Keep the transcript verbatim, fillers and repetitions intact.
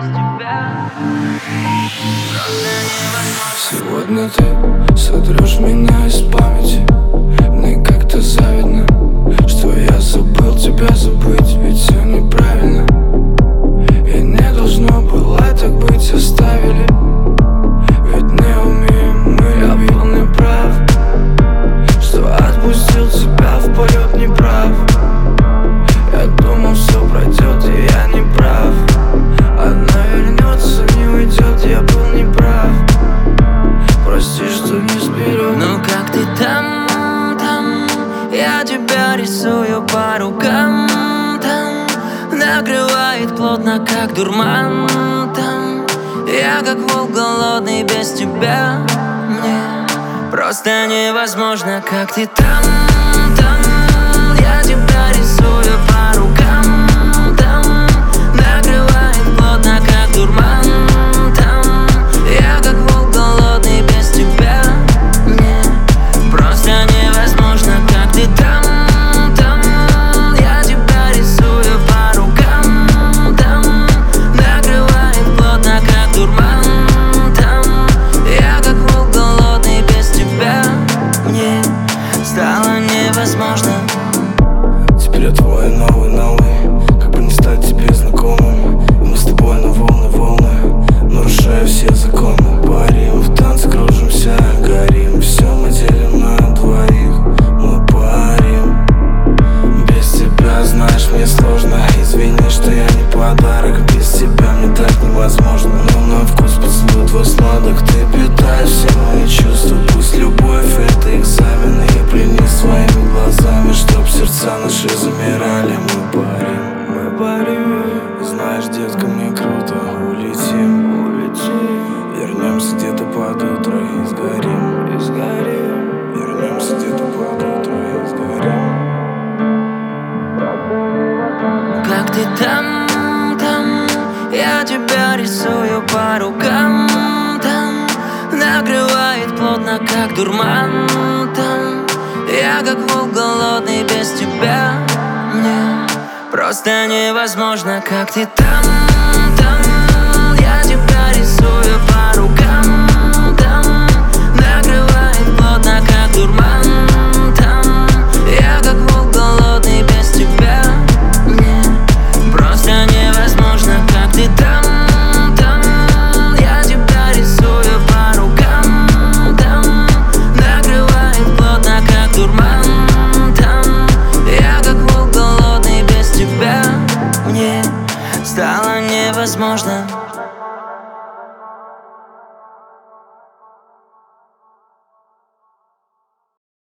Сегодня ты сотрешь меня из памяти. Мне как-то завидно, что я забыл тебя забыть. Ведь все неправильно, и не должно было так быть. Оставили, ведь не умеем мы. Я был неправ, что отпустил тебя в полет, неправ. Я думал, все пройдет, и я не прав. Она вернется, не уйдет, я был неправ. Прости, что не сберег. Ну как ты там, там? Я тебя рисую по рукам, там. Накрывает плотно, как дурман, там. Я как волк голодный без тебя. Мне просто невозможно, как ты там, там. Я тебя рисую по рукам, там. Накрывает плотно, как дурман, там. Я как волк голодный без тебя. Мне просто невозможно, как ты там, там. Я тебя рисую по рукам, там. Накрывает плотно, как дурман, там. Я как волк голодный без тебя. Мне стало невозможно. Теперь я твой новый, новый. Как бы не стать тебе знакомым. И мы с тобой на волны, волны, нарушая все законы. Парим в танце, кружимся, горим. Все мы делим на двоих. Мы парим. Без тебя, знаешь, мне сложно. Извини, что я не подарок. Без тебя мне так невозможно. Но на вкус поцелуй твой сладок. Ты питаешь все мои чувства. Пусть любовь это экзамен. Я пленись своими глазами, чтоб сердца наши замирали. Мы парим, мы парим. Знаешь, детка, мне круто. Улетим, улетим. Вернемся где-то под утро и сгорим, и сгорим. Вернемся где-то под утро и сгорим. Как ты там, там? Я тебя рисую по рукам, там. Накрывает плотно, как дурман, там. Я как волк голодный без тебя. Мне просто невозможно, как ты там, там. Я тебя рисую по рукам, там. Накрывает плотно, как дурман, там. Я как волк голодный без тебя. Мне просто невозможно, как ты там, там. Я тебя рисую по рукам, там. Накрывает плотно, как дурман, там. Я как волк голодный без тебя. Мне стало невозможно.